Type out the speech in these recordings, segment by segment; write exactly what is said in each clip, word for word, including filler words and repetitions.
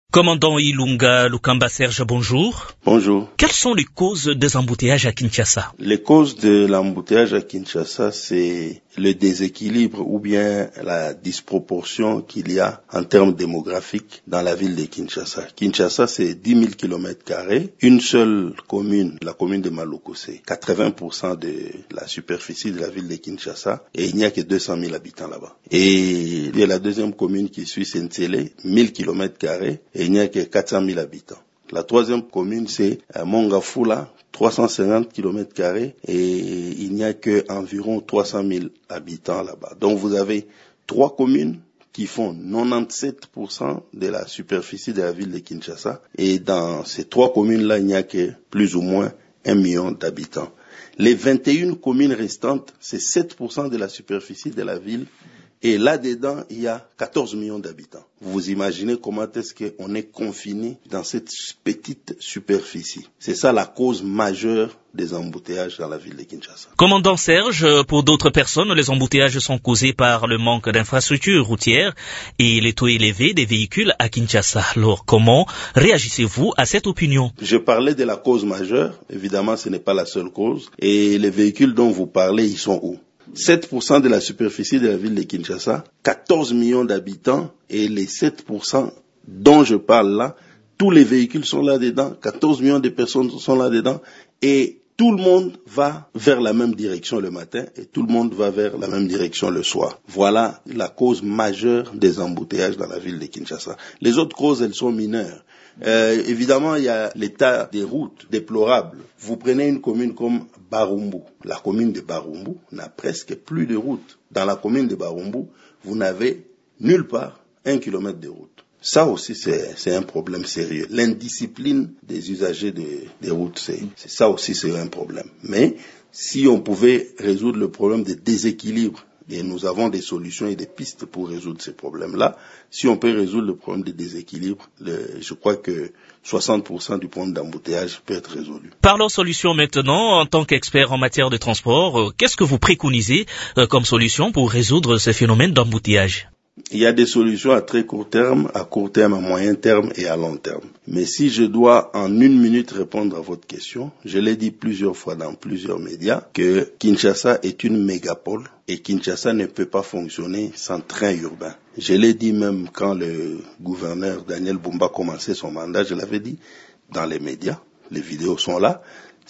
Commandant Ilunga Lukamba Serge, bonjour. Bonjour. Quelles sont les causes des embouteillages à Kinshasa? Les causes de l'embouteillage à Kinshasa, c'est le déséquilibre ou bien la disproportion qu'il y a en termes démographiques dans la ville de Kinshasa. Kinshasa, c'est dix mille kilomètres carrés. Une seule commune, la commune de Maloko, c'est quatre-vingts pour cent de la superficie de la ville de Kinshasa et il n'y a que deux cent mille habitants là-bas. Et il y a la deuxième commune qui suit, c'est Ntsele, mille kilomètres carrés et il n'y a que quatre cent mille habitants. La troisième commune, c'est Mongafula, trois cent cinquante kilomètres carrés et il n'y a que environ trois cent mille habitants là-bas. Donc vous avez trois communes qui font quatre-vingt-dix-sept pour cent de la superficie de la ville de Kinshasa et dans ces trois communes-là, il n'y a que plus ou moins un million d'habitants. Les vingt et une communes restantes, c'est sept pour cent de la superficie de la ville. Et là-dedans, il y a quatorze millions d'habitants. Vous imaginez comment est-ce qu'on est confiné dans cette petite superficie. C'est ça la cause majeure des embouteillages dans la ville de Kinshasa. Commandant Serge, pour d'autres personnes, les embouteillages sont causés par le manque d'infrastructures routières et les taux élevés des véhicules à Kinshasa. Alors, comment réagissez-vous à cette opinion? Je parlais de la cause majeure. Évidemment, ce n'est pas la seule cause. Et les véhicules dont vous parlez, ils sont où? sept pour cent de la superficie de la ville de Kinshasa, quatorze millions d'habitants, et les sept pour cent dont je parle là, tous les véhicules sont là-dedans, quatorze millions de personnes sont là-dedans, et tout le monde va vers la même direction le matin, et tout le monde va vers la même direction le soir. Voilà la cause majeure des embouteillages dans la ville de Kinshasa. Les autres causes, elles sont mineures. Euh, évidemment, il y a l'état des routes déplorable. Vous prenez une commune comme Barumbu. La commune de Barumbu n'a presque plus de route. Dans la commune de Barumbu, vous n'avez nulle part un kilomètre de route. Ça aussi, c'est, c'est un problème sérieux. L'indiscipline des usagers de, des routes, c'est, c'est ça aussi, c'est un problème. Mais si on pouvait résoudre le problème de déséquilibre, et nous avons des solutions et des pistes pour résoudre ces problèmes-là. Si on peut résoudre le problème de déséquilibre, le, je crois que soixante pour cent du problème d'embouteillage peut être résolu. Parlons solutions maintenant. En tant qu'expert en matière de transport, euh, qu'est-ce que vous préconisez euh, comme solution pour résoudre ce phénomène d'embouteillage? Il y a des solutions à très court terme, à court terme, à moyen terme et à long terme. Mais si je dois en une minute répondre à votre question, je l'ai dit plusieurs fois dans plusieurs médias que Kinshasa est une mégapole et Kinshasa ne peut pas fonctionner sans train urbain. Je l'ai dit même quand le gouverneur Daniel Bumba commençait son mandat, je l'avais dit dans les médias, les vidéos sont là.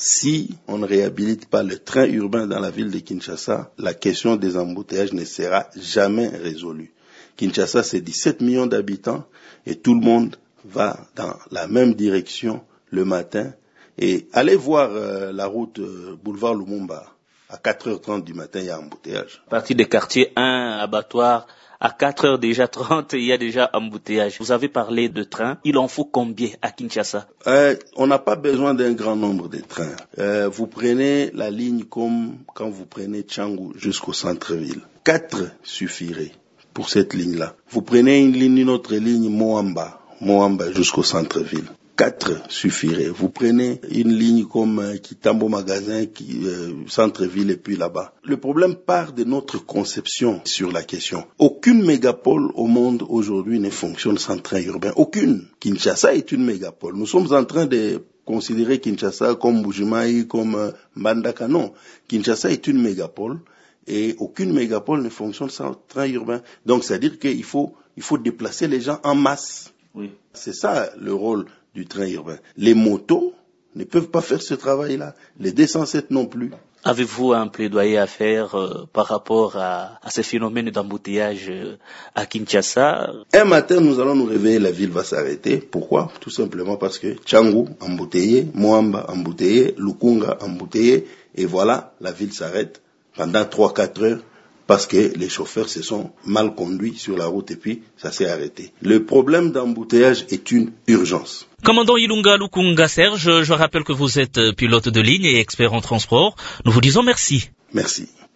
Si on ne réhabilite pas le train urbain dans la ville de Kinshasa, la question des embouteillages ne sera jamais résolue. Kinshasa, c'est dix-sept millions d'habitants et tout le monde va dans la même direction le matin. Et allez voir euh, la route euh, boulevard Lumumba. À quatre heures trente du matin, il y a embouteillage. À partir des quartiers un, abattoir, à quatre heures déjà trente, il y a déjà embouteillage. Vous avez parlé de trains. Il en faut combien à Kinshasa? euh, On n'a pas besoin d'un grand nombre de trains. Euh, vous prenez la ligne comme quand vous prenez Tchangou jusqu'au centre-ville. Quatre suffirait pour cette ligne-là. Vous prenez une ligne, une autre ligne, Moamba, Moamba jusqu'au centre-ville. Quatre suffirait. Vous prenez une ligne comme euh, Kitambo Magasin, qui, euh, centre-ville et puis là-bas. Le problème part de notre conception sur la question. Aucune mégapole au monde aujourd'hui ne fonctionne sans train urbain. Aucune. Kinshasa est une mégapole. Nous sommes en train de considérer Kinshasa comme Bujimaï, comme euh, Mbandaka. Non. Kinshasa est une mégapole. Et aucune mégapole ne fonctionne sans train urbain. Donc, c'est-à-dire qu'il faut, il faut déplacer les gens en masse. Oui. C'est ça le rôle du train urbain. Les motos ne peuvent pas faire ce travail-là. Les deux cent sept non plus. Avez-vous un plaidoyer à faire euh, par rapport à, à ces phénomènes d'embouteillage euh, à Kinshasa? Un matin, nous allons nous réveiller, la ville va s'arrêter. Pourquoi? Tout simplement parce que Tchangou embouteillé, Moamba embouteillé, Lukunga embouteillé, et voilà, la ville s'arrête pendant trois à quatre heures parce que les chauffeurs se sont mal conduits sur la route et puis ça s'est arrêté. Le problème d'embouteillage est une urgence. Commandant Ilunga Lukunga Serge, je rappelle que vous êtes pilote de ligne et expert en transport. Nous vous disons merci. Merci.